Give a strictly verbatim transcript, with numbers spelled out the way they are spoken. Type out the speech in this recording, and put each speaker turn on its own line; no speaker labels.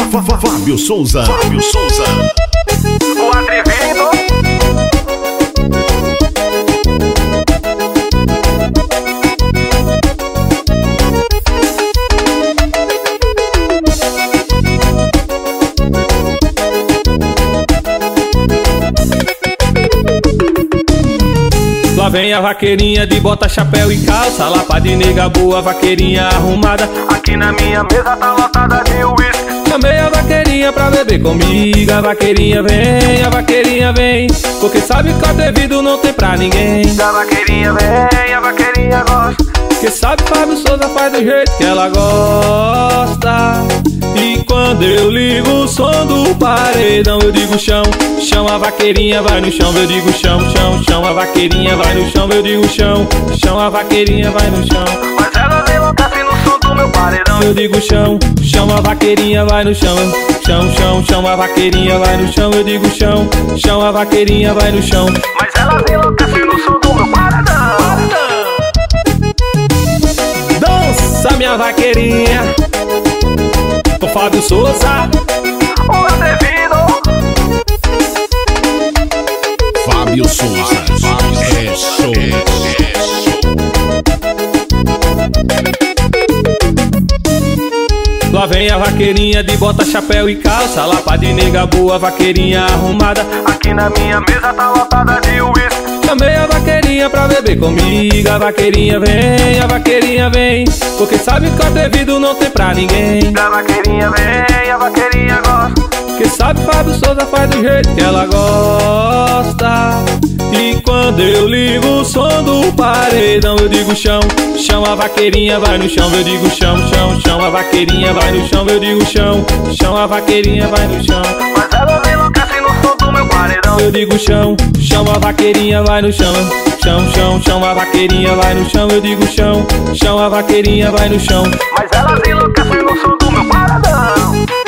Fábio Souza. Fábio Souza.
O atrevido.
Lá vem a vaqueirinha de bota, chapéu e calça, lapa de nega boa, vaqueirinha arrumada.
Aqui na minha mesa tá lotada de uísque.
Chamei a vaqueirinha pra beber comigo. A vaqueirinha vem, a vaqueirinha vem, porque sabe que o atrevido não tem pra ninguém.
A vaqueirinha vem, a vaqueirinha gosta,
porque sabe Fábio Souza faz do jeito que ela gosta. E quando eu ligo o som do paredão, eu digo chão, chão, a vaqueirinha vai no chão. Eu digo chão, chão, chão, a vaqueirinha vai no chão. Eu digo chão, chão, a vaqueirinha vai no chão.
mas ela enlouquece no som do meu paredão.
Eu digo chão, chão, a vaqueirinha vai no chão. Chão, chão, chão, a vaqueirinha vai no chão. Eu digo chão, chão, a vaqueirinha vai no chão.
mas ela enlouquece no som do meu paredão.
Dança, minha vaqueirinha, com Fábio Souza.
O atrevido.
Fábio Souza. É show.
Lá vem a vaqueirinha de bota, chapéu e calça, lapa de nega boa, vaqueirinha arrumada.
Aqui na minha mesa tá lotada de uísque.
Chamei a vaqueirinha pra beber comigo. A vaqueirinha vem, a vaqueirinha vem, porque sabe que o atrevido não tem pra ninguém.
A vaqueirinha vem, a vaqueirinha gosta,
porque sabe Fábio Souza faz do jeito que ela gosta. E quando eu ligo o som do paredão, eu digo chão, chão, a vaqueirinha vai no chão. Eu digo chão, chão, chão, a vaqueirinha vai no chão. Eu digo chão, chão, a vaqueirinha vai no chão.
mas ela enlouquece no som do meu paredão.
Eu digo chão, chão, a vaqueirinha vai no chão. Chão, chão, chão, a vaqueirinha vai no chão. Eu digo chão, chão, a vaqueirinha vai no chão.
mas ela enlouquece no som do meu paredão.